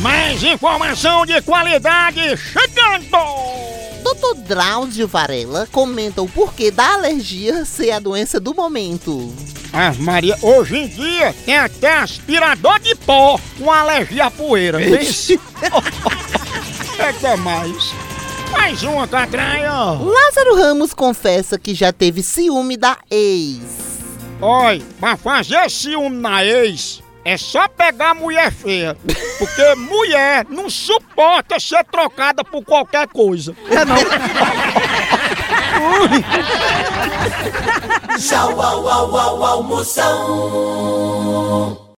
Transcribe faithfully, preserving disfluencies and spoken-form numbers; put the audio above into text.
Mais informação de qualidade chegando! doutor Drauzio Varela comenta o porquê da alergia ser a doença do momento. Ah, Maria, hoje em dia tem até aspirador de pó com alergia à poeira. Isso. É demais. Mais uma, Catraia. Lázaro Ramos confessa que já teve ciúme da ex. Olha, pra fazer ciúme na ex, é só pegar mulher feia. Porque mulher não suporta ser trocada por qualquer coisa. É não? Tchau, au, au, au, almoção.